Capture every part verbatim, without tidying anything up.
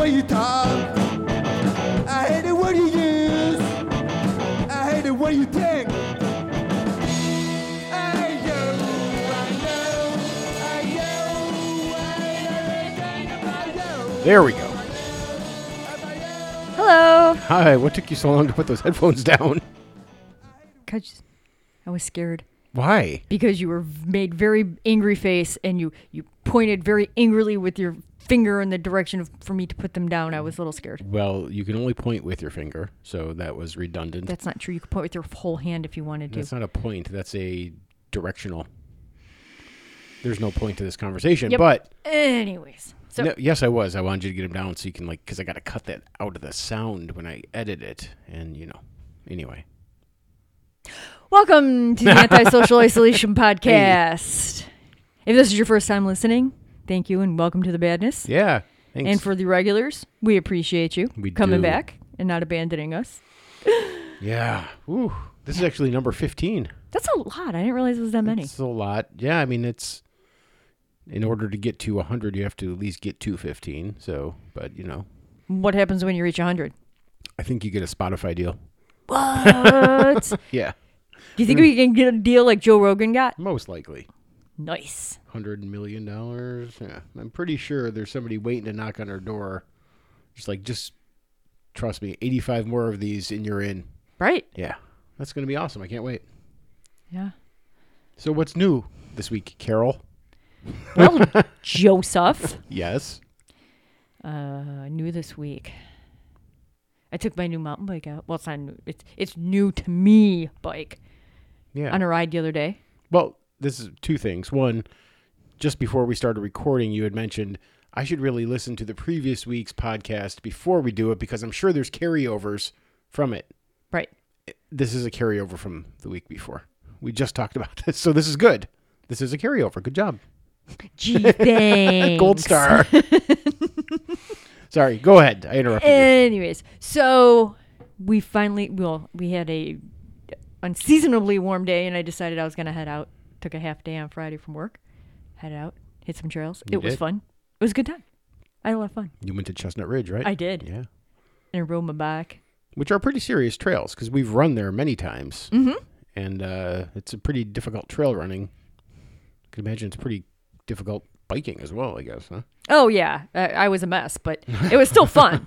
way you talk. I hate the word you use. I hate the way you think. I know, I know, I know, I know everything about you. There we go. Hello. Hi, what took you so long to put those headphones down? Cause I was scared Why? because you were made very angry face and you, you pointed very angrily with your finger in the direction of, for me to put them down. I was a little scared. Well, you can only point with your finger, so that was redundant. That's not true. You could point with your whole hand if you wanted to. That's not a point. That's a directional. There's no point to this conversation. Yep. But Anyways, so no, yes, I was. I wanted you to get them down so you can, like, because I got to cut that out of the sound when I edit it. And, you know, anyway. welcome to the Antisocial Isolation Podcast. If this is your first time listening, thank you and welcome to the badness. Yeah. Thanks. And for the regulars, we appreciate you We coming do. back and not abandoning us. Yeah. Ooh, this is actually number fifteen. That's a lot. I didn't realize it was that many. It's a lot. Yeah, I mean, it's... In order to get to one hundred, you have to at least get to fifteen. So, but, you know. What happens when you reach one hundred? I think you get a Spotify deal. What? Do Yeah. you think we can get a deal like Joe Rogan got? Most likely. Nice. one hundred million dollars. Yeah. I'm pretty sure there's somebody waiting to knock on our door. Just like, just trust me, eighty-five more of these and you're in. Right. Yeah. That's going to be awesome. I can't wait. Yeah. So what's new this week, Carol? Well, Joseph, Yes. uh, new this week. I took my new mountain bike out. Well, it's not new. It's, it's new to me bike Yeah. on a ride the other day. Well, this is two things. One, just before we started recording, you had mentioned I should really listen to the previous week's podcast before we do it because I'm sure there's carryovers from it. Right. This is a carryover from the week before. We just talked about this, so this is good. This is a carryover. Good job. Gee, thanks. Gold star. Sorry, go ahead. I interrupted you. Anyways, so we finally, well, we had a unseasonably warm day, and I decided I was going to head out. Took a half day on Friday from work. Head out, hit some trails. You it was did? fun. It was a good time. I had a lot of fun. You went to Chestnut Ridge, right? I did. Yeah. And I rode my bike. Which are pretty serious trails because we've run there many times. Mm-hmm. And uh, it's a pretty difficult trail running. I can imagine it's pretty difficult biking as well, I guess, huh? Oh, yeah. I, I was a mess, but it was still fun.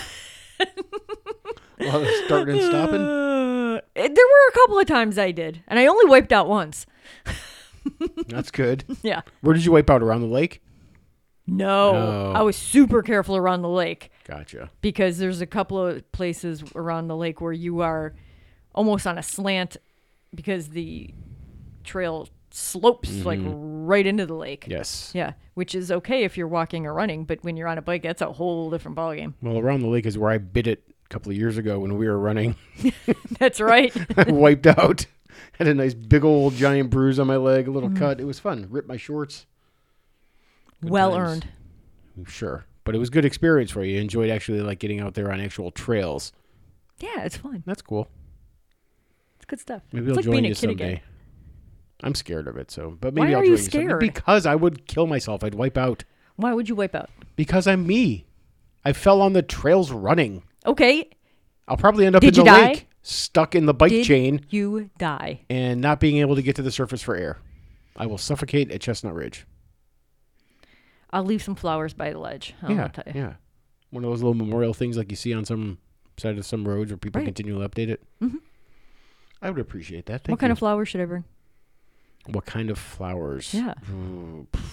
A lot of starting and stopping. Uh, it- there were a couple of times I did, and I only wiped out once. That's good. Yeah. Where did you wipe out? Around the lake? No, No. I was super careful around the lake Gotcha. because there's a couple of places around the lake where you are almost on a slant because the trail slopes like right into the lake. Yes. Yeah, which is okay if you're walking or running, but when you're on a bike, that's a whole different ballgame. Well, around the lake is where I bit it a couple of years ago when we were running. That's right. I wiped out. Had a nice big old giant bruise on my leg, a little Mm. cut. It was fun. Ripped my shorts. Good Well times. earned. Sure. But it was good experience for you. You enjoyed actually like getting out there on actual trails. Yeah, it's fun. That's cool. It's good stuff. Maybe it's I'll like join being a you kid someday. again. I'm scared of it, so but Why maybe I'll are join you you someday. scared? Because I would kill myself. I'd wipe out. Why would you wipe out? Because I'm me. I fell on the trails running. Okay, I'll probably end up Did in you the die? lake, stuck in the bike did chain, you die? and not being able to get to the surface for air. I will suffocate at Chestnut Ridge. I'll leave some flowers by the ledge. I'll yeah, tell you. yeah. One of those little memorial things like you see on some side of some roads where people Right. continually update it. Mhm. I would appreciate that. Thank What kind you. of flowers should I bring? What kind of flowers? Yeah. Ooh, pff.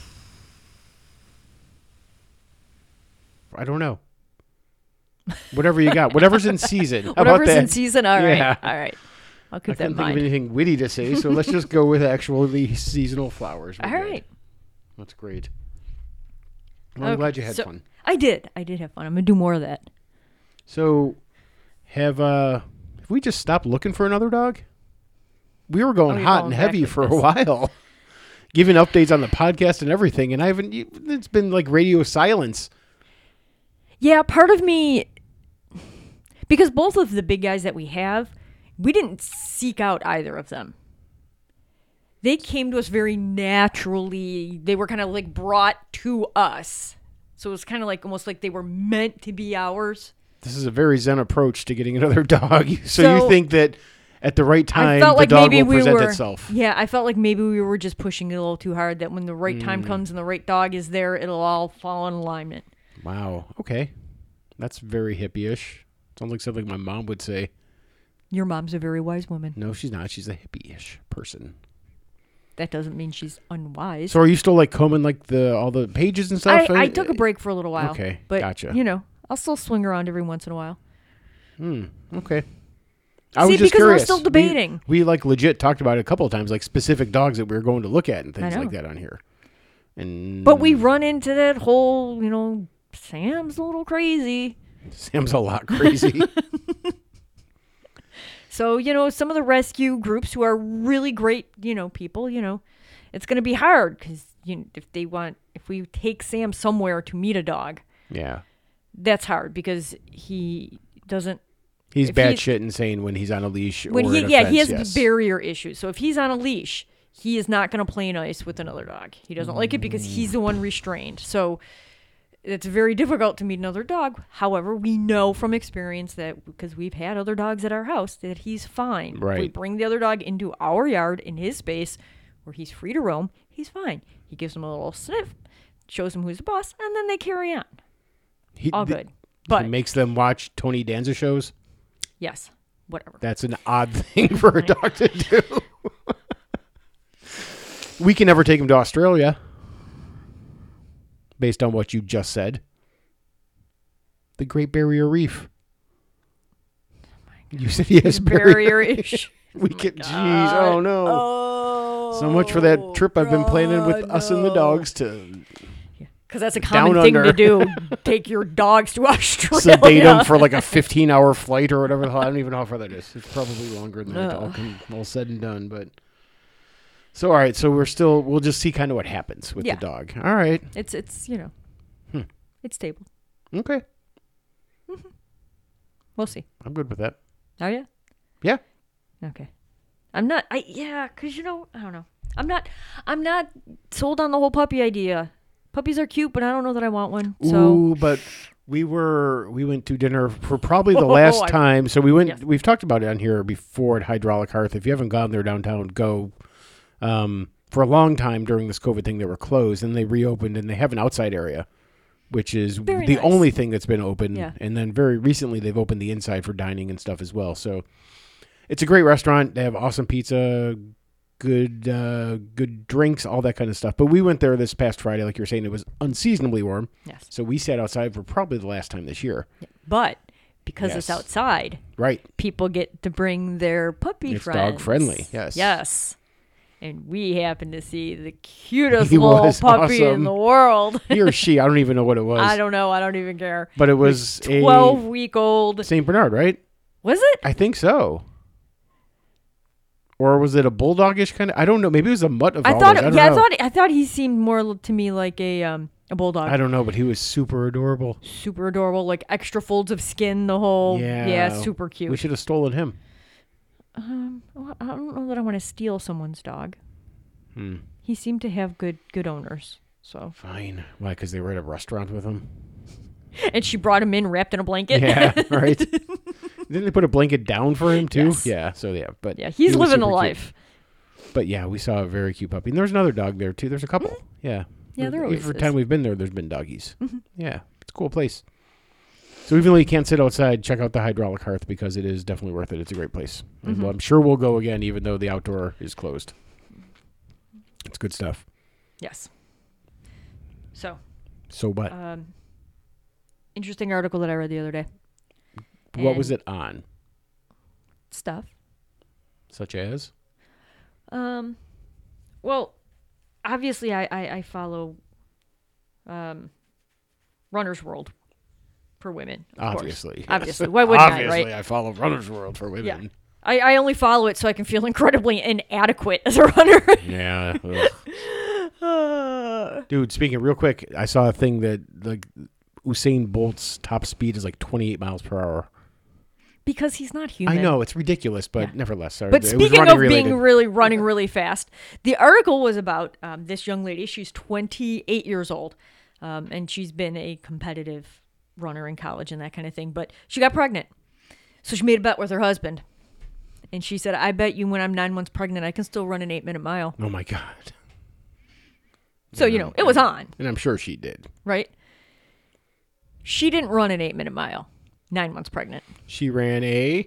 I don't know. Whatever you got. Whatever's in season. How Whatever's about that? in season. All right. Yeah. All right. I'll I keep that in couldn't think of mind. anything witty to say, so let's just go with actually seasonal flowers. We're All good. right. That's great. Well, I'm Okay, glad you had so- fun. I did. I did have fun. I'm gonna do more of that. So, have uh, have we just stopped looking for another dog? We were going Oh, you're hot going and back heavy with for a this. while, giving updates on the podcast and everything, and I haven't. It's been like radio silence. Yeah, part of me, because both of the big guys that we have, we didn't seek out either of them. They came to us very naturally. They were kind of like brought to us. So it was kind of like almost like they were meant to be ours. This is a very zen approach to getting another dog. So, So- you think that at the right I time, felt the like dog maybe will we present were, itself. yeah, I felt like maybe we were just pushing it a little too hard. That when the right Mm. time comes and the right dog is there, it'll all fall in alignment. Wow. Okay. That's very hippie-ish. Sounds like something my mom would say. Your mom's a very wise woman. No, she's not. She's a hippie-ish person. That doesn't mean she's unwise. So are you still like combing like the all the pages and I, stuff? I took a break for a little while. Okay, but, gotcha. You know, I'll still swing around every once in a while. Hmm. Okay. I See, was just because I'm curious. still We- debating. We, like legit talked about it a couple of times, like specific dogs that we were going to look at and things know. like that on here. And But we run into that whole, you know, Sam's a little crazy. Sam's a lot crazy. So, you know, some of the rescue groups who are really great, you know, people, you know, it's going to be hard because you know, if they want, if we take Sam somewhere to meet a dog, Yeah. that's hard because he doesn't. He's If bad he's- shit insane when he's on a leash When or he, in a yeah, fence, he has yes. barrier issues. So if he's on a leash, he is not going to play nice with another dog. He doesn't like it because he's the one restrained. So it's very difficult to meet another dog. However, we know from experience that because we've had other dogs at our house that he's fine. If we Right. bring the other dog into our yard in his space where he's free to roam, he's fine. He gives him a little sniff, shows him who's the boss, and then they carry on. He, All th- good. But he makes them watch Tony Danza shows. yes, whatever. That's an odd thing for a dog to do. We can never take him to Australia, based on what you just said. The Great Barrier Reef. You said he has barrier. Barrier-ish. We can. Jeez. Oh no. Oh, So much for that trip I've been planning with God, us and the no. dogs to Because that's a common Down thing under. to do. Take your dogs to Australia. sedate them for like a fifteen-hour flight or whatever the hell. I don't even know how far that is. It's probably longer than that, all, Ugh. com- all said and done. But so, all right. So we're still. We'll just see kind of what happens with Yeah. the dog. All right. It's it's you know, Hmm. it's stable. Okay. We'll see. I'm good with that. Oh yeah. Yeah. Okay. I'm not. I yeah. Cause you know I don't know. I'm not. I'm not sold on the whole puppy idea. Puppies are cute, but I don't know that I want one. So Ooh, but we were we went to dinner for probably the Oh, last I- time. So we went. Yes. We've talked about it on here before at Hydraulic Hearth. If you haven't gone there downtown, go. Um, for a long time during this COVID thing, they were closed, and they reopened, and they have an outside area, which is Very the nice. only thing that's been open. Yeah. And then very recently, they've opened the inside for dining and stuff as well. So it's a great restaurant. They have awesome pizza, good uh, good drinks, all that kind of stuff. But we went there this past Friday, like you were saying, it was unseasonably warm. yes. So we sat outside for probably the last time this year. But because it's Yes. outside, Right. people get to bring their puppy It's friends. dog-friendly, yes. Yes. And we happen to see the cutest He little was puppy awesome. in the world. He or she, I don't even know what it was. I don't know. I don't even care. But it was twelve week old. a Saint Bernard, right? Was it? I think so. Or was it a bulldogish kind of? I don't know. Maybe it was a mutt of I all thought. those. It, I don't yeah, know. I thought. I thought he seemed more to me like a um a bulldog. I don't know, but he was super adorable. Super adorable, like extra folds of skin. The whole. Yeah. Yeah. Super cute. We should have stolen him. Um, well, I don't know that I want to steal someone's dog. Hmm. He seemed to have good good owners. So. Fine. Why? Because they were at a restaurant with him? And she brought him in wrapped in a blanket. Yeah, right. Didn't they put a blanket down for him too? Yes. Yeah. So yeah, but Yeah, he he's was living a super cute. life. But yeah, we saw a very cute puppy, and there's another dog there too. There's a couple. Yeah. Yeah, there always Every is. time we've been there, there's been doggies. Yeah, it's a cool place. So even though you can't sit outside, check out the Hydraulic Hearth because it is definitely worth it. It's a great place. And Mm-hmm. well, I'm sure we'll go again, even though the outdoor is closed. It's good stuff. Yes. So, So what? um, interesting article that I read the other day. what was and- it on? Stuff. Such as? Um, well, obviously, I, I, I follow um, Runner's World for women. Of Obviously. course. yes. Obviously. Why wouldn't I, Obviously, right? I follow Runner's World for women. Yeah. I, I only follow it so I can feel incredibly inadequate as a runner. Yeah. ugh. Dude, speaking real quick, I saw a thing that like Usain Bolt's top speed is like twenty-eight miles per hour. Because he's not human. I know it's ridiculous, but Yeah. nevertheless, sorry. But it was speaking running of related. being really running really fast, the article was about um, this young lady. She's twenty-eight years old. Um, and she's been a competitive runner in college and that kind of thing. But she got pregnant. So she made a bet with her husband. And she said, I bet you when I'm nine months pregnant, I can still run an eight-minute mile. Oh, my God. So, you know, it was on. And I'm sure she did. Right? She didn't run an eight-minute mile, nine months pregnant. She ran a...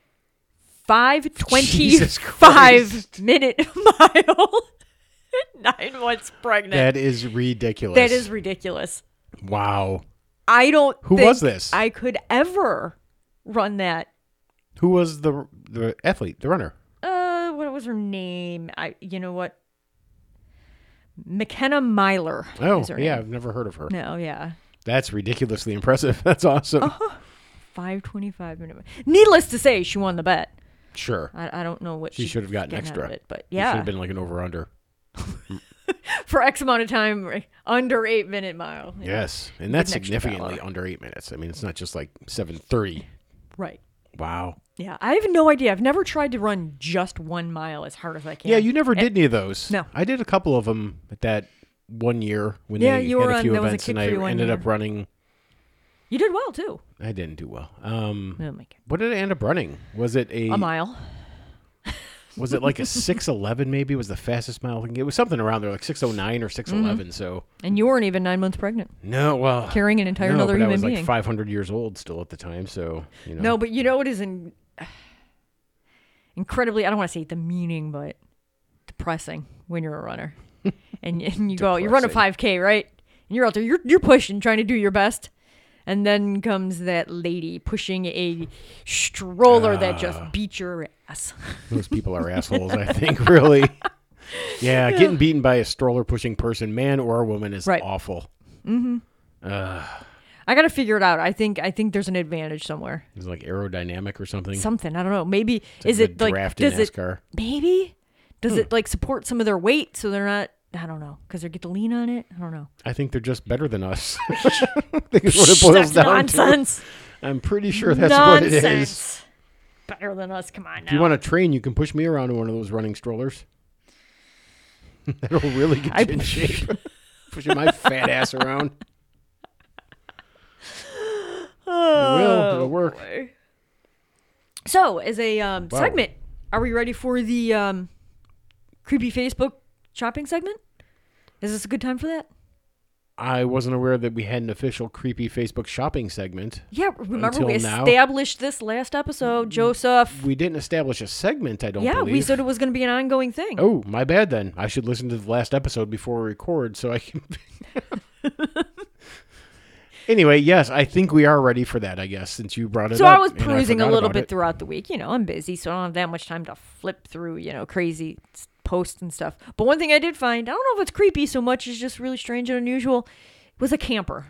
five Jesus twenty-five Christ. minute mile. Nine months pregnant. That is ridiculous. That is ridiculous. Wow. I don't Who think was this? I could ever run that. Who was the the athlete, the runner? Uh, what was her name? I, you know what? McKenna Myler. Oh, is her yeah, name. I've never heard of her. No, yeah. That's ridiculously impressive. That's awesome. Uh-huh. five twenty-five minute. Needless to say, she won the bet. Sure. I, I don't know what She should have gotten getting out extra. of it, but It should yeah, have been like an over-under. for X amount of time, right, under eight minute mile. Yeah. Yes. And that's Get an extra significantly dollar. under eight minutes. I mean, it's not just like seven thirty. Right. Wow. Yeah, I have no idea. I've never tried to run just one mile as hard as I can. Yeah, you never did any of those. No. I did a couple of them at that one year when Yeah, they you had were a on- few that was a events kick and I for you one ended year. up running. You did well too. I didn't do well. Um, Oh my what did I end up running? Was it a, god, a mile. was it like a six eleven maybe was the fastest mile I can get? It was something around there, like six oh nine or six eleven. Mm-hmm. So And you weren't even nine months pregnant, no, well, carrying an entire no, another but I human was being. like five hundred years old still at the time. So, you know. No, but you know what is in, incredibly, I don't want to say demeaning, but depressing when you're a runner. and, and you go, you run a Depressing. five K, right? And you're out there, you're, you're pushing, trying to do your best. And then comes that lady pushing a stroller that Ah. just beats your ass. Those people are assholes, I think, really. Yeah, getting beaten by a stroller pushing person, man or woman, is Right. awful. Mm-hmm. Uh, I got to figure it out. I think I think there's an advantage somewhere. it's like aerodynamic or something. Something, I don't know. Maybe It's like is the it like draft in does it NASCAR. maybe does Hmm. it like support some of their weight so they're not, I don't know, because they get to lean on it. I don't know. I think they're just better than us. I think is what it boils That's down nonsense. to. I'm pretty sure that's nonsense. what it is. Better than us. Come on now. If you want to train, you can push me around in one of those running strollers. That'll really get I- you in shape. Pushing my fat ass around. oh, will. It'll work. boy. So, as a um, Wow. segment, are we ready for the um, creepy Facebook shopping segment? Is this a good time for that? I wasn't aware that we had an official creepy Facebook shopping segment. Yeah, remember Until we now. established this last episode, Joseph. We didn't establish a segment, I don't Yeah, believe. we said it was going to be an ongoing thing. Oh, my bad then. I should listen to the last episode before we record so I can. Anyway, yes, I think we are ready for that, I guess, since you brought it So up. I was and perusing a forgot little about bit it. throughout the week. You know, I'm busy, so I don't have that much time to flip through, you know, crazy s- posts and stuff. But one thing I did find, I don't know if it's creepy so much, it's just really strange and unusual, was a camper.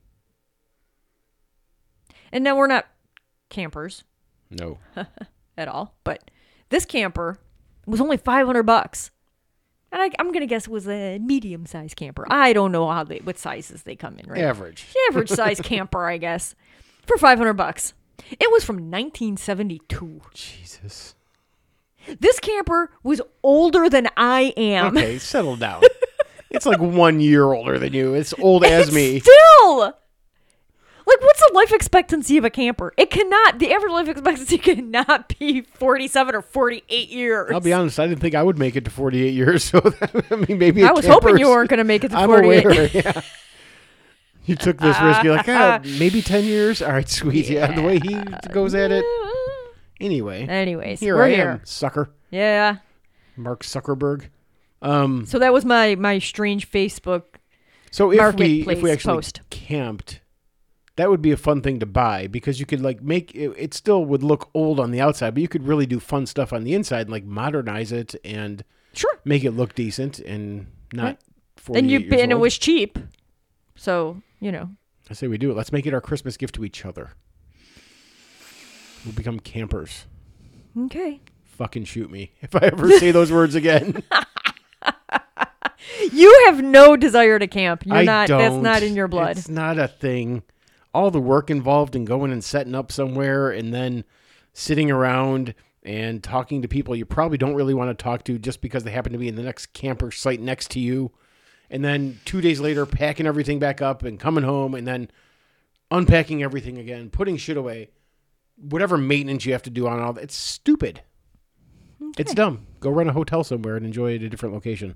And now we're not campers No. at all, but this camper was only five hundred bucks. And I, I'm going to guess it was a medium-sized camper. I don't know how they, what sizes they come in, right? Average. Average size camper, I guess, for five hundred bucks. It was from nineteen seventy-two. Jesus. This camper was older than I am. Okay, settle down. It's like one year older than you. It's old as It's me. Still, like, what's the life expectancy of a camper? It cannot. The average life expectancy cannot be forty-seven or forty-eight years. I'll be honest, I didn't think I would make it to forty-eight years. So, that, I mean, maybe I a was hoping you camper's- weren't going to make it to I'm forty-eight. aware, yeah. You took this risk. You're like, ah, maybe ten years? All right, sweet. Yeah, the way he goes at it. Anyway, Anyways, here we're I here. am, sucker. Yeah. Mark Zuckerberg. Um, So that was my my strange Facebook. so if we if Marketplace we actually post. camped, that would be a fun thing to buy because you could like make it, it still would look old on the outside, but you could really do fun stuff on the inside and like modernize it and Sure. make it look decent and not Right. forty-eight And you years and it old. was cheap. So, you know. I say we do it. Let's make it our Christmas gift to each other. We'll become campers. Okay. Fucking shoot me if I ever say those words again. You have no desire to camp. You're I not don't. that's not in your blood. It's not a thing. All the work involved in going and setting up somewhere and then sitting around and talking to people you probably don't really want to talk to just because they happen to be in the next camper site next to you And then two days later, packing everything back up and coming home and then unpacking everything again, putting shit away. Whatever maintenance you have to do on all that, it's stupid. Okay. It's dumb. Go rent a hotel somewhere and enjoy it at a different location.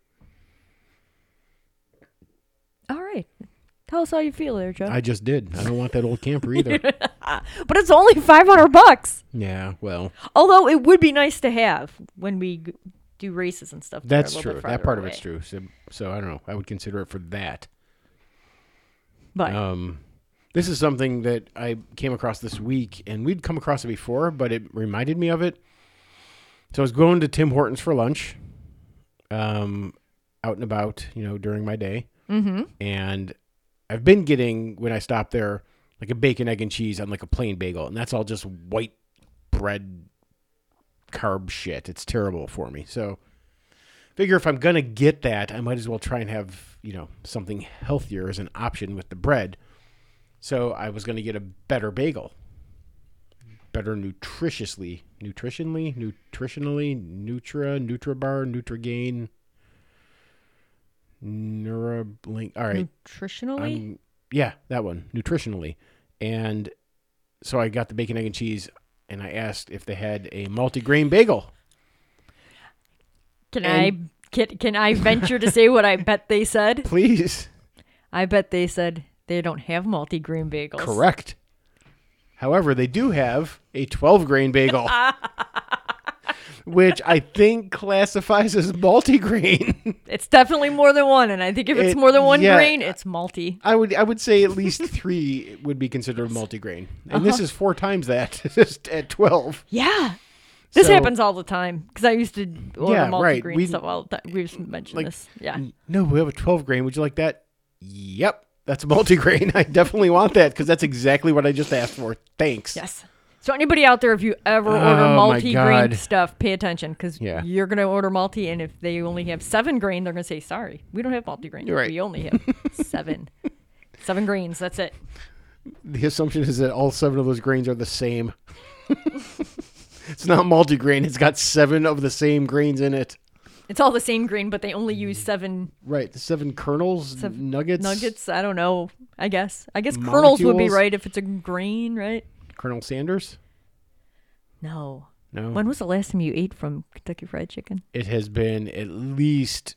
All right. Tell us how you feel there, Joe. I just did. I don't want that old camper either. But it's only five hundred bucks. Yeah, well, Although it would be nice to have when we g- do races and stuff. that are a that's little true. bit That farther part of away. it's true. So, so I don't know. I would consider it for that. But Um, this is something that I came across this week, and we'd come across it before, but it reminded me of it. So I was going to Tim Hortons for lunch, um, out and about, you know, during my day. mm-hmm. And I've been getting, when I stop there, like a bacon, egg, and cheese on like a plain bagel. And that's all just white bread carb shit. It's terrible for me. So figure if I'm going to get that, I might as well try and have, you know, something healthier as an option with the bread. So I was going to get a better bagel. Better nutritiously, nutritionally, nutritionally, Nutra, Nutrabar, Nutrigain, Neurablink. All right. Nutritionally? I'm- yeah, that one, nutritionally. And so I got the bacon, egg, and cheese, and I asked if they had a multigrain bagel. Can and- I can, can I venture to say what I bet they said? Please. I bet they said they don't have multi-grain bagels. Correct. However, they do have a twelve-grain bagel, which I think classifies as multigrain. It's definitely more than one, and I think if it's It- more than one yeah. grain, it's multi. I would I would say at least three would be considered multigrain, and this Uh-huh. is four times that, just at twelve. Yeah. This So- happens all the time because I used to order Yeah, right. multi-grain We- stuff all the time. We've mentioned like, this. Yeah. No, we have a twelve grain. Would you like that? Yep, that's a multigrain. I definitely want that because that's exactly what I just asked for. Thanks. Yes. So anybody out there, if you ever order Oh, my multi-grain God. stuff, pay attention because Yeah. you're going to order multi, and if they only have seven grain, they're going to say, sorry, we don't have multi-grain. You're right. We only have seven. Seven grains. That's it. The assumption is that all seven of those grains are the same. It's not multigrain. It's got seven of the same grains in it. It's all the same grain, but they only use seven Right. The seven kernels, Seven nuggets. nuggets. I don't know. I guess. I guess kernels would be Molecules. right if it's a grain, right? Colonel Sanders? No. No. When was the last time you ate from Kentucky Fried Chicken? It has been at least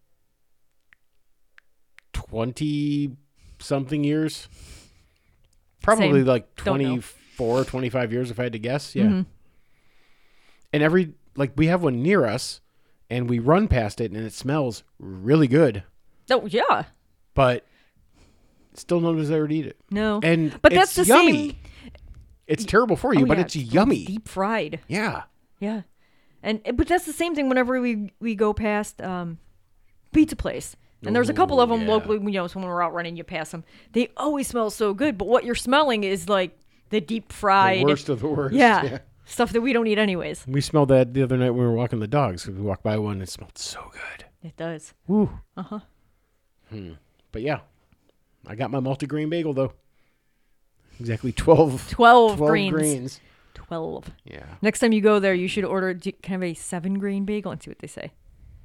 twenty something years. Probably Same. like Don't know. twenty-four, twenty-five years if I had to guess. Yeah. Mhm. And every, like, we have one near us and we run past it and it smells really good, Oh, yeah. but still no desire to eat it. No. And But it's that's the yummy. same- It's terrible for you, Oh, but yeah, it's yummy. Deep fried. Yeah. Yeah. And but that's the same thing whenever we we go past um pizza place. And there's a couple of Ooh, them yeah. locally, you know, so when we're out running, you pass them. They always smell so good, but what you're smelling is like the deep fried The worst of the worst. yeah, stuff that we don't eat anyways. We smelled that the other night when we were walking the dogs. We walked by one and it smelled so good. It does. Woo. Uh-huh. Hmm. But yeah, I got my multigrain bagel though. Exactly twelve, twelve, twelve grains. grains. twelve. Yeah. Next time you go there, you should order do- kind of a seven grain bagel and see what they say.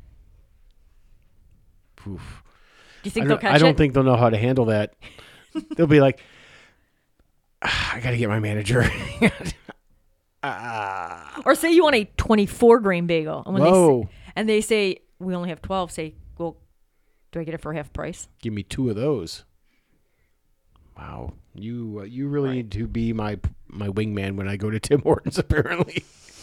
Oof. Do you I think they'll don't, catch I don't it? think they'll know how to handle that. They'll be like, "Ah, I got to get my manager. Ah. Or say you want a twenty-four grain bagel. And when they Whoa. say, and they say, we only have twelve, say, well, do I get it for half price? Give me two of those. Wow. You uh, you really Right. need to be my my wingman when I go to Tim Hortons, apparently.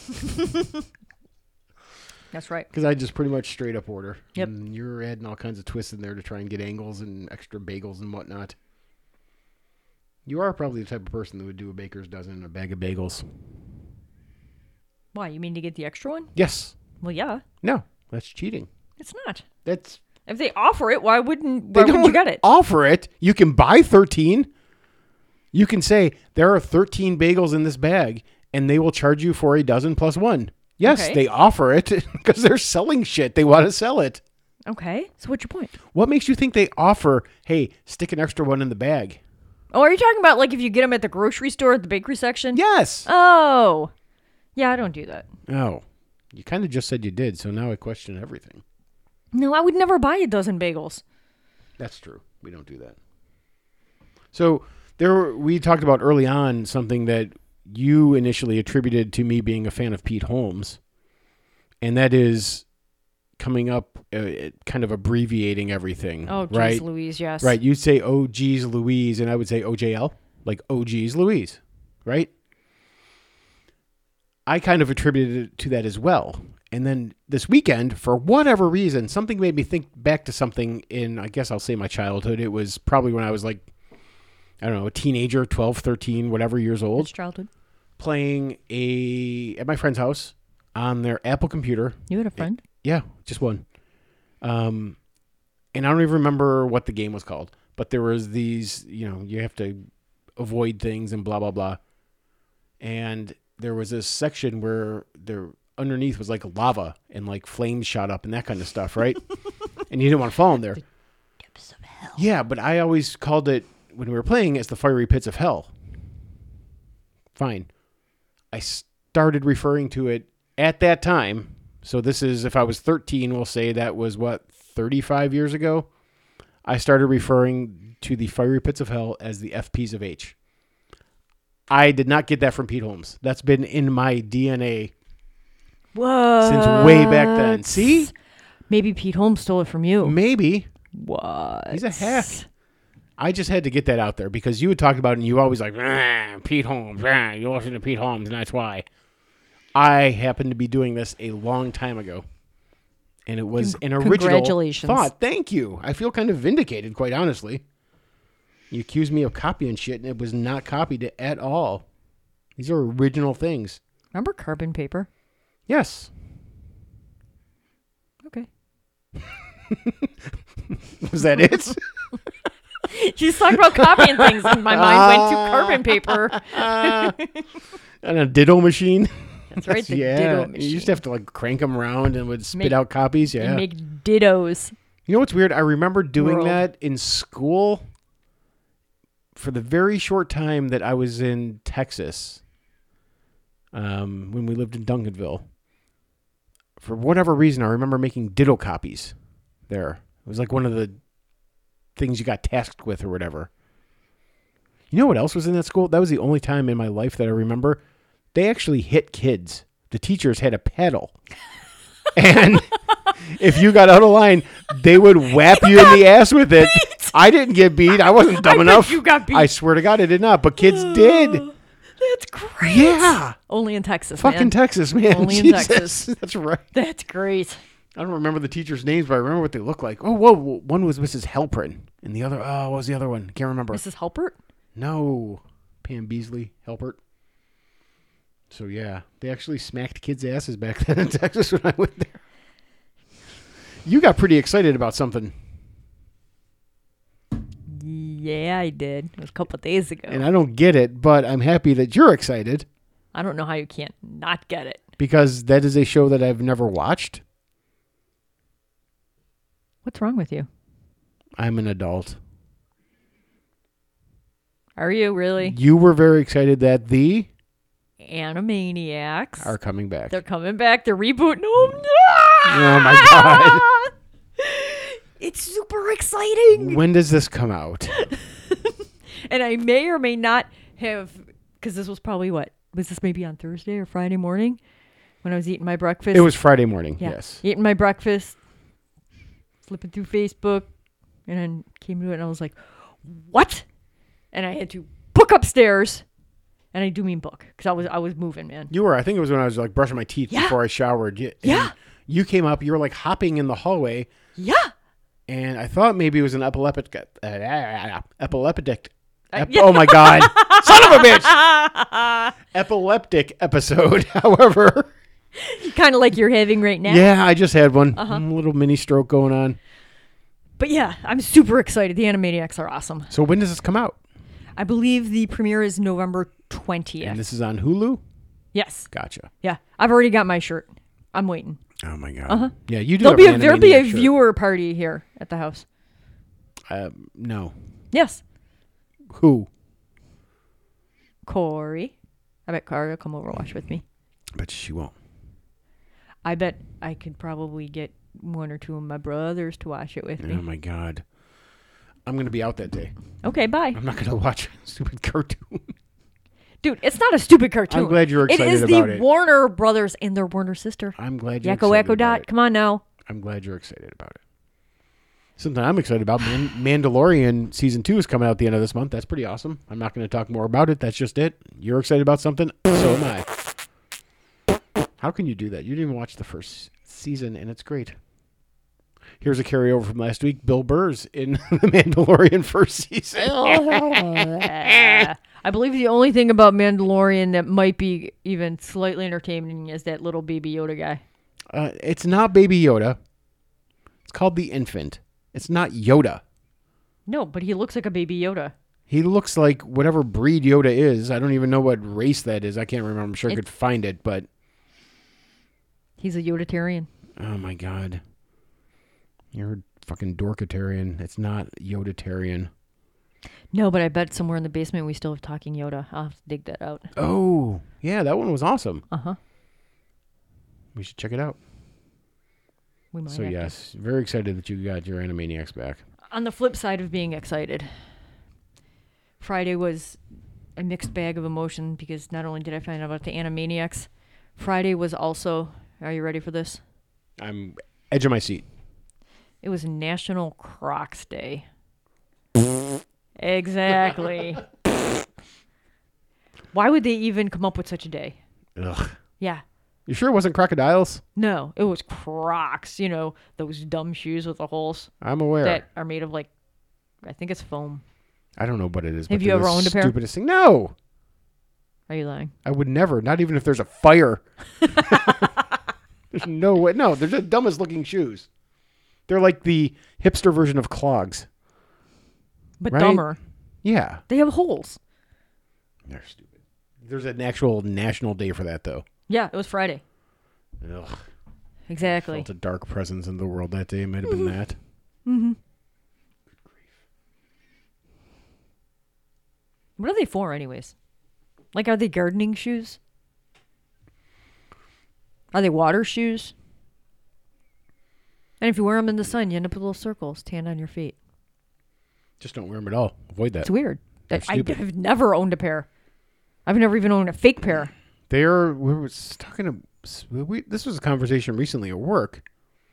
That's right. Because I just pretty much straight up order. Yep. And you're adding all kinds of twists in there to try and get angles and extra bagels and whatnot. You are probably the type of person that would do a baker's dozen in a bag of bagels. Why? You mean to get the extra one? Yes. Well, yeah. No. That's cheating. It's not. That's If they offer it, why wouldn't, they why wouldn't don't you get it? offer it. You can buy thirteen. You can say there are thirteen bagels in this bag, and they will charge you for a dozen plus one. Yes, Okay. they offer it because they're selling shit. They want to sell it. Okay. So what's your point? What makes you think they offer, hey, stick an extra one in the bag? Oh, are you talking about like if you get them at the grocery store at the bakery section? Yes. Oh. Yeah, I don't do that. Oh, you kind of just said you did, so now I question everything. No, I would never buy a dozen bagels. That's true. We don't do that. So there, we talked about early on something that you initially attributed to me being a fan of Pete Holmes, and that is coming up, uh, kind of abbreviating everything. Oh, geez, right? Louise, yes. Right. You'd say, oh, geez, Louise, and I would say O J L, like, oh, geez, Louise, right? I kind of attributed it to that as well. And then this weekend, for whatever reason, something made me think back to something in, I guess I'll say my childhood. It was probably when I was like, I don't know, a teenager, twelve, thirteen, whatever years old. Which childhood? Playing a at my friend's house on their Apple computer. You had a friend? Yeah, just one. Um, and I don't even remember what the game was called, but there was these, you know, you have to avoid things and blah, blah, blah. And there was this section where there underneath was like lava and like flames shot up and that kind of stuff, right? And you didn't want to fall in there. The depths of hell. Yeah, but I always called it, when we were playing, as the fiery pits of hell. Fine. I started referring to it at that time. So this is, if I was thirteen, we'll say that was what, thirty-five years ago? I started referring to the fiery pits of hell as the F Ps of H. I did not get that from Pete Holmes. That's been in my D N A What? since way back then. See? Maybe Pete Holmes stole it from you. Maybe. What? He's a hack. I just had to get that out there because you had talked about it and you always like, "Ah, Pete Holmes, ah, you listen to Pete Holmes, and that's why." I happened to be doing this a long time ago. And it was Con- an original congratulations. thought. Thank you. I feel kind of vindicated, quite honestly. You accused me of copying shit, and it was not copied at all. These are original things. Remember carbon paper? Yes. Okay. Was that it? You just talked about copying things, and my mind went to carbon paper. And a ditto machine. That's right, the yeah. ditto You machine. used to have to like crank them around and it would spit Make- out copies. Yeah. And make dittos. You know what's weird? I remember doing World. that in school for the very short time that I was in Texas, um, when we lived in Duncanville. For whatever reason, I remember making ditto copies there. It was like one of the things you got tasked with or whatever. You know what else was in that school? That was the only time in my life that I remember. They actually hit kids. The teachers had a paddle. And if you got out of line, they would whap you in the ass with it. Beat. I didn't get beat. I wasn't dumb I bet enough. you got beat. I swear to God, I did not. But kids did. That's great. Yeah. Only in Texas, Fucking man. Texas, man. Only in Jesus. Texas. That's right. That's great. I don't remember the teachers' names, but I remember what they looked like. Oh, whoa. One was Missus Halprin. And the other, oh, what was the other one? Can't remember. Missus Halpert? No. Pam Beasley, Halpert. So, yeah. They actually smacked kids' asses back then in Texas when I went there. You got pretty excited about something. Yeah, I did. It was a couple of days ago. And I don't get it, but I'm happy that you're excited I don't know how you can't not get it. because that is a show that I've never watched. What's wrong with you? I'm an adult. Are you really? You were very excited that the Animaniacs. are coming back. They're coming back. They're rebooting them. Oh my God. It's super exciting. When does this come out? And I may or may not have, because this was probably what? Was this maybe on Thursday or Friday morning when I was eating my breakfast? It was Friday morning, Yeah. yes. Eating my breakfast, flipping through Facebook, and then came to it and I was like, what? And I had to book upstairs. And I do mean book because I was I was moving, man. You were, I think it was when I was like brushing my teeth Yeah. before I showered. You- and Yeah. You came up, you were like hopping in the hallway, Yeah. and I thought maybe it was an epileptic, uh, epileptic, Uh, ep- yeah. oh my God, son of a bitch, epileptic episode. However, Kind of like you're having right now. yeah, I just had one, Uh-huh. a little mini stroke going on. But yeah, I'm super excited. The Animaniacs are awesome. So when does this come out? I believe the premiere is November twentieth. And this is on Hulu? Yes. Gotcha. Yeah. I've already got my shirt. I'm waiting. Oh my God. Uh-huh. Yeah, you do There'll be a have an there'll be a Animaniacs shirt. viewer party here at the house. Um, no. Yes. Who? Corey. I bet Corey will come over and watch with me. But she won't. I bet I could probably get one or two of my brothers to watch it with Oh me. my god. I'm gonna be out that day. Okay, bye. I'm not gonna watch a stupid cartoon. Dude, it's not a stupid cartoon. I'm glad you're excited It is about the it. Warner Brothers and their Warner sister. I'm glad you're Yakko excited Wacko about Dot. it. Come on now. I'm glad you're excited about it. Something I'm excited about. Man- Mandalorian season two is coming out at the end of this month. That's pretty awesome. I'm not going to talk more about it. That's just it. You're excited about something. So am I. How can you do that? You didn't even watch the first season, and it's great. Here's a carryover from last week. Bill Burr's in the Mandalorian first season. I believe the only thing about Mandalorian that might be even slightly entertaining is that little baby Yoda guy. Uh, it's not Baby Yoda. It's called the Infant. It's not Yoda. No, but he looks like a baby Yoda. He looks like whatever breed Yoda is. I don't even know what race that is. I can't remember. I'm sure I It- could find it, but He's a Yodatarian. oh my god. You're a fucking dorkatarian. It's not Yodatarian. No, but I bet somewhere in the basement we still have Talking Yoda. I'll have to dig that out. Oh, yeah, that one was awesome. Uh-huh. We should check it out. We might So have to. yes, very excited that you got your Animaniacs back. On the flip side of being excited, Friday was a mixed bag of emotion because not only did I find out about the Animaniacs, Friday was also, are you ready for this? I'm edge of my seat. It was National Crocs Day. Exactly. Why would they even come up with such a day? Ugh. Yeah. You sure it wasn't crocodiles? No, it was Crocs. You know, those dumb shoes with the holes I'm aware. that are made of like, I think it's foam. I don't know what it is. Have but you they're ever the owned a pair? Stupidest thing. No, Are you lying? I would never. Not even if there's a fire. There's no way. No, they're the dumbest looking shoes. They're like the hipster version of clogs. But Right? dumber. Yeah, They have holes. they're stupid. There's an actual national day for that, though. Yeah, it was Friday. Ugh. Exactly. Felt a dark presence in the world that day. It might have been that. Mm-hmm. What are they for, anyways? Like, are they gardening shoes? Are they water shoes? And if you wear them in the sun, you end up with little circles tan on your feet. Just don't wear them at all. Avoid that. It's weird. They're I stupid. have never owned a pair. I've never even owned a fake pair. They're. We were talking to. We, this was a conversation recently at work.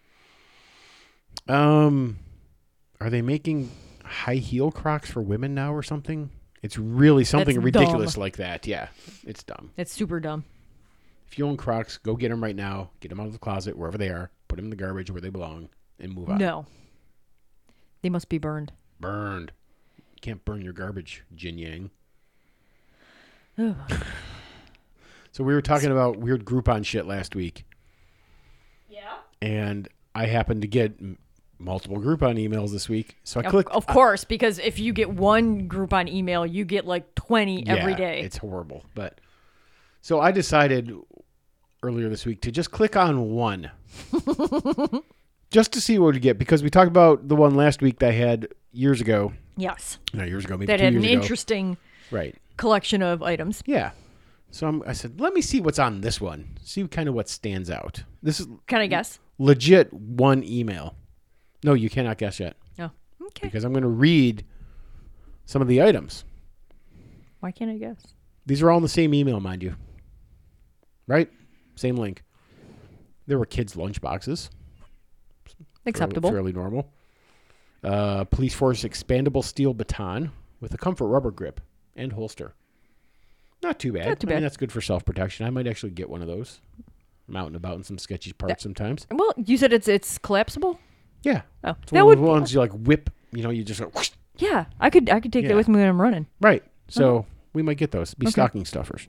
Um, are they making high heel Crocs for women now or something? It's really something That's ridiculous dumb. like that. Yeah, it's dumb. It's super dumb. If you own Crocs, go get them right now. Get them out of the closet wherever they are. Put them in the garbage where they belong, and move on. No. They must be burned. Burned. You can't burn your garbage, Jin Yang. Ugh. So we were talking about weird Groupon shit last week, Yeah. and I happened to get m- multiple Groupon emails this week. So I Of, clicked. of course, because if you get one Groupon email, you get like twenty every Yeah, day. It's horrible. But so I decided earlier this week to just click on one. Just to see what we get, because we talked about the one last week that I had years ago. Yes. No, years ago, maybe That two had years an ago. interesting Right. collection of items. Yeah. So I'm, I said, let me see what's on this one. See kind of what stands out. This is Can I guess? legit one email. No, you cannot guess yet, Oh, okay. because I'm going to read some of the items. Why can't I guess? These are all in the same email, mind you. Right? Same link. There were kids' lunch boxes. Acceptable. Fairly, fairly normal. Uh, Police Force expandable steel baton with a comfort rubber grip and holster. Not too bad. Not too I mean, bad. that's good for self-protection. I might actually get one of those. I'm out and about in some sketchy parts That- sometimes. Well, you said it's it's collapsible. Yeah. Oh, It's that one would. of the ones you like whip, you know, you just go, whoosh. Yeah, I could I could take Yeah. that with me when I'm running. Right. So we might get those. Be Okay. stocking stuffers.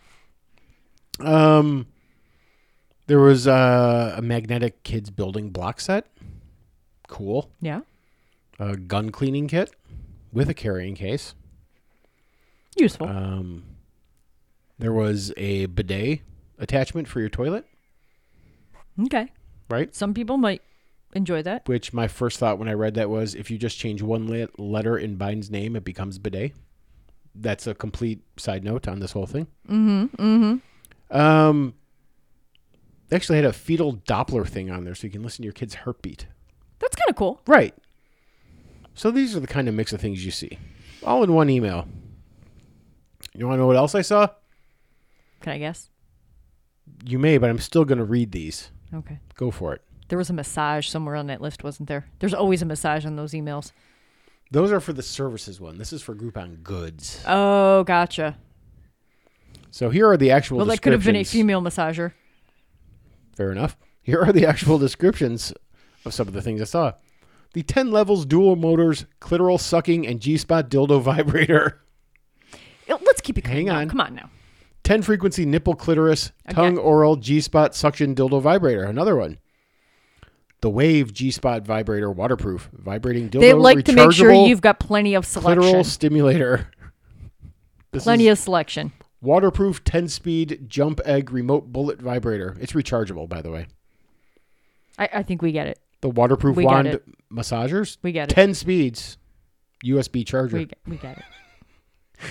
Um, there was uh, a magnetic kids building block set. Cool. Yeah. A gun cleaning kit with a carrying case. Useful. Um, there was a bidet attachment for your toilet, okay. right? Some people might enjoy that. Which my first thought when I read that was, if you just change one le- letter in Biden's name, it becomes bidet. That's a complete side note on this whole thing. Mm-hmm. Mm-hmm. Um, They actually had a fetal Doppler thing on there so you can listen to your kid's heartbeat. That's kind of cool. Right. So these are the kind of mix of things you see. All in one email. You want to know what else I saw? Can I guess? You may, but I'm still going to read these. Okay. Go for it. There was a massage somewhere on that list, wasn't there? There's always a massage on those emails. Those are for the services one. This is for Groupon goods. Oh, gotcha. So here are the actual Well, that could descriptions. have been a female massager. Fair enough. Here are the actual descriptions of some of the things I saw. The ten levels dual motors, clitoral sucking, and G-spot dildo vibrator. Let's keep it clean. Hang now. on. Come on now. ten frequency nipple clitoris, tongue Okay. oral, G-spot suction dildo vibrator. Another one. The Wave G-spot vibrator, waterproof, vibrating dildo, They like to make sure rechargeable you've got plenty of selection. clitoral stimulator. This Plenty is of selection. waterproof ten-speed jump egg remote bullet vibrator. It's rechargeable, by the way. I, I think we get it. The waterproof We get wand it. massagers. We get it. ten speeds, U S B charger. We get, we get it.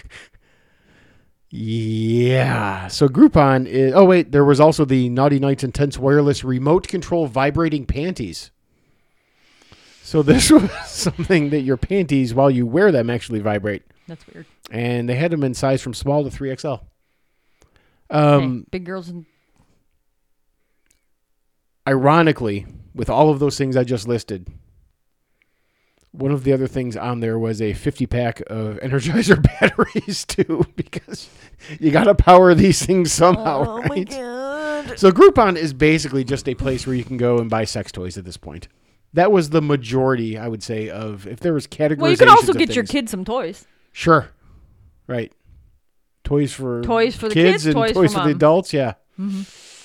Yeah. So Groupon is. Oh wait, there was also the Naughty Nights Intense wireless remote control vibrating panties. So this was something that your panties, while you wear them, actually vibrate. That's weird. And they had them in size from small to three X L. Um, hey, big girls and Ironically, with all of those things I just listed, one of the other things on there was a fifty pack of Energizer batteries too, because you got to power these things somehow, oh right? my god. So Groupon is basically just a place where you can go and buy sex toys at this point. That was the majority, I would say, of if there was categorizations. Well, you could also of get your things. kids some toys. Sure, right. Toys for Toys for the kids kids, and toys toys for for the mom. adults. Yeah, Mm-hmm.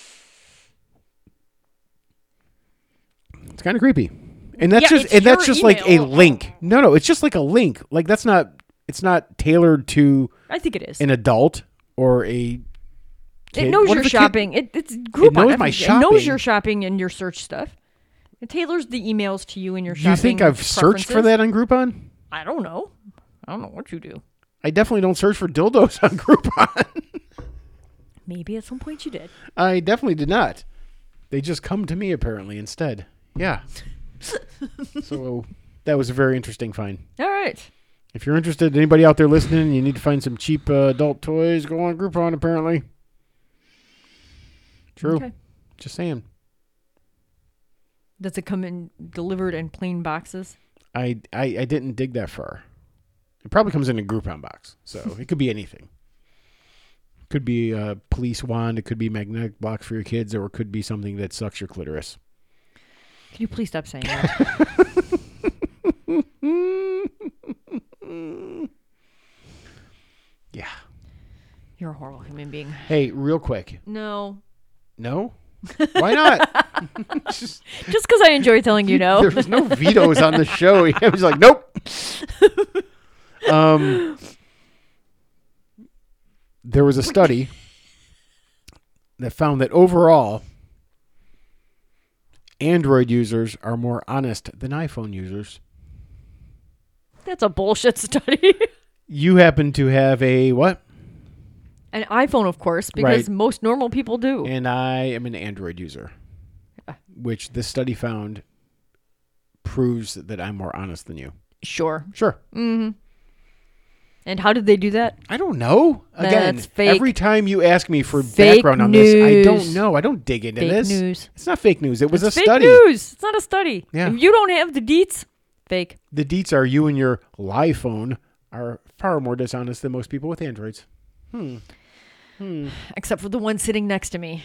it's kind of creepy. And that's Yeah, just it's and that's your just like a email. link. No, no, it's just like a link. Like that's not it's not tailored to I think it is. an adult or a kid. It knows What your if a kid- shopping. It, it's Groupon. knows I my think It knows shopping. your shopping and your search stuff. It tailors the emails to you and your shopping. You think I've searched for preferences. that on Groupon? I don't know. I don't know what you do. I definitely don't search for dildos on Groupon. Maybe at some point you did. I definitely did not. They just come to me apparently instead. Yeah. So that was a very interesting find. All right. If you're interested, anybody out there listening, you need to find some cheap uh, adult toys, go on Groupon apparently. True. Okay. Just saying. Does it come in delivered in plain boxes? I, I, I didn't dig that far. It probably comes in a Groupon box, so it could be anything. Could be a police wand, it could be magnetic blocks for your kids, or it could be something that sucks your clitoris. Can you please stop saying that? Yeah. You're a horrible human being. Hey, real quick. No. No? Why not? Just, Just because I enjoy telling you no. There's no vetoes on the show. He was like, nope. um, there was a study that found that overall, Android users are more honest than iPhone users. That's a bullshit study. You happen to have a what? An iPhone, of course, because Right. most normal people do. And I am an Android user, which this study found proves that I'm more honest than you. Sure. Sure. Mm-hmm. And how did they do that? I don't know. Again, That's fake. every time you ask me for Fake background on this, I don't news. know. I don't dig into Fake this. news. It's not fake news. It was It's a fake study. news. It's not a study. Yeah. If you don't have the deets, fake. The deets are you and your live phone are far more dishonest than most people with Androids. Hmm. Hmm. Except for the one sitting next to me.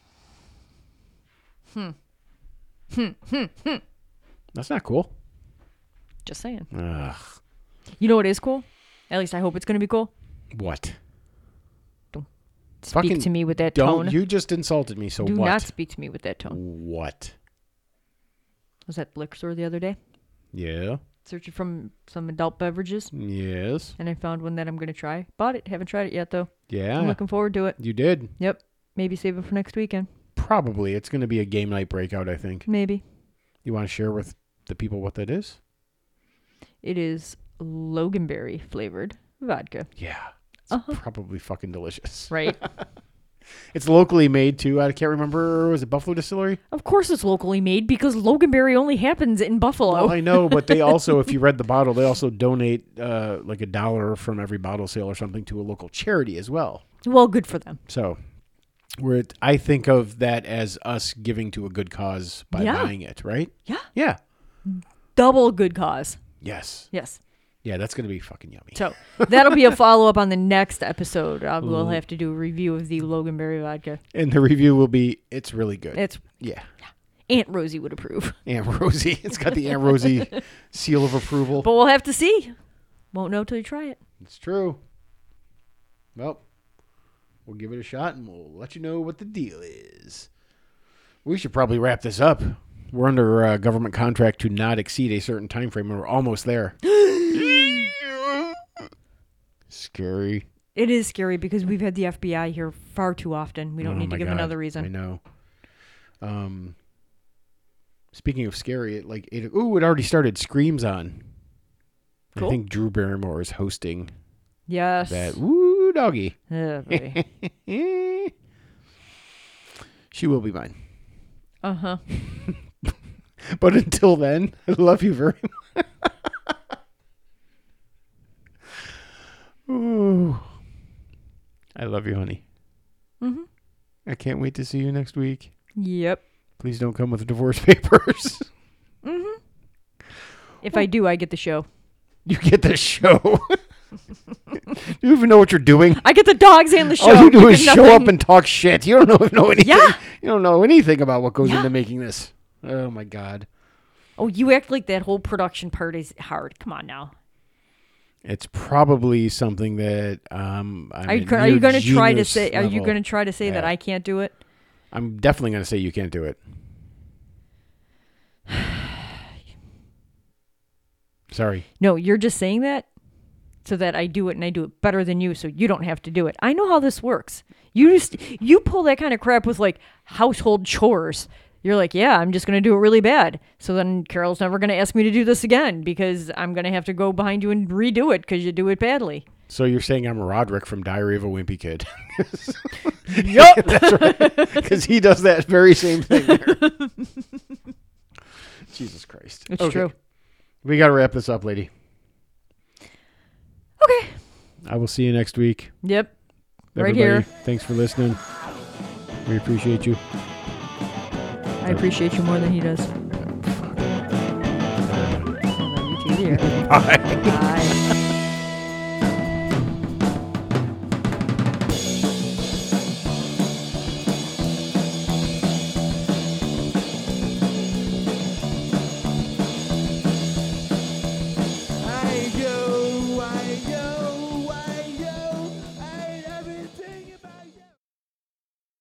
Hmm. Hmm. Hmm. Hmm. That's not cool. Just saying. Ugh. You know what is cool? At least I hope it's going to be cool. What? Speak Fucking to me with that Don't. tone. You just insulted me, so Do what? not speak to me with that tone. What? Was that the liquor store the other day? Yeah. Searching from some adult beverages, Yes. and I found one that I'm going to try. Bought it. Haven't tried it yet, though. I'm Yeah. looking forward to it. You did. Yep. Maybe save it for next weekend. Probably. It's going to be a game night breakout, I think. Maybe. You want to share with the people what that is? It is Loganberry flavored vodka. Yeah. It's Uh-huh. probably fucking delicious. Right? It's locally made too. I can't remember. Was it Buffalo Distillery? Of course it's locally made because Loganberry only happens in Buffalo. Well, I know, but they also, if you read the bottle, they also donate uh, like a dollar from every bottle sale or something to a local charity as well. Well, good for them. So, where it, I think of that as us giving to a good cause by Yeah. buying it, right? Yeah. Yeah. Double good cause. Yes. Yes. Yeah, that's gonna be fucking yummy. So that'll be a follow up on the next episode. Uh, we'll have to do a review of the Loganberry vodka. And the review will be, it's really good. It's yeah. Aunt Rosie would approve, Aunt Rosie. It's got the Aunt Rosie seal of approval. but we'll have to see. Won't know till you try it. It's true. Well, we'll give it a shot and we'll let you know what the deal is. We should probably wrap this up. We're under uh, government contract to not exceed a certain time frame, and we're almost there. Scary. It is scary because we've had the F B I here far too often. We don't Oh need to my give God. another I reason. know. Um, speaking of scary, it like it, ooh, it already started. Scream's on. Cool. I think Drew Barrymore is hosting Yes. that. Woo, doggy. Oh, boy. She will be mine. Uh huh. But until then, I love you very much. Ooh. I love you, honey. Mhm. I can't wait to see you next week. Yep. Please don't come with divorce papers. Mhm. If I do, I get the show. You get the show. Do you even know what you're doing? I get the dogs and the show. All you do get is show nothing. up and talk shit. You don't know, know anything. Yeah. You don't know anything about what goes Yeah. into making this. Oh, my God. Oh, you act like that whole production part is hard. Come on now. It's probably something that um, I'm Are you, at are you near going to try to genius say? Are you level. going to try to say that Yeah. I can't do it? I'm definitely going to say you can't do it. Sorry. No, you're just saying that so that I do it and I do it better than you, so you don't have to do it. I know how this works. You just you pull that kind of crap with like household chores. You're like, yeah, I'm just going to do it really bad. So then Carol's never going to ask me to do this again because I'm going to have to go behind you and redo it because you do it badly. So you're saying I'm Roderick from Diary of a Wimpy Kid. Yup. That's right. Because he does that very same thing there. Jesus Christ. It's Okay. true. We got to wrap this up, lady. Okay. I will see you next week. Yep. Right Everybody, here. Thanks for listening. We appreciate you. I appreciate you more than he does. I love you too, dear. Bye. Bye.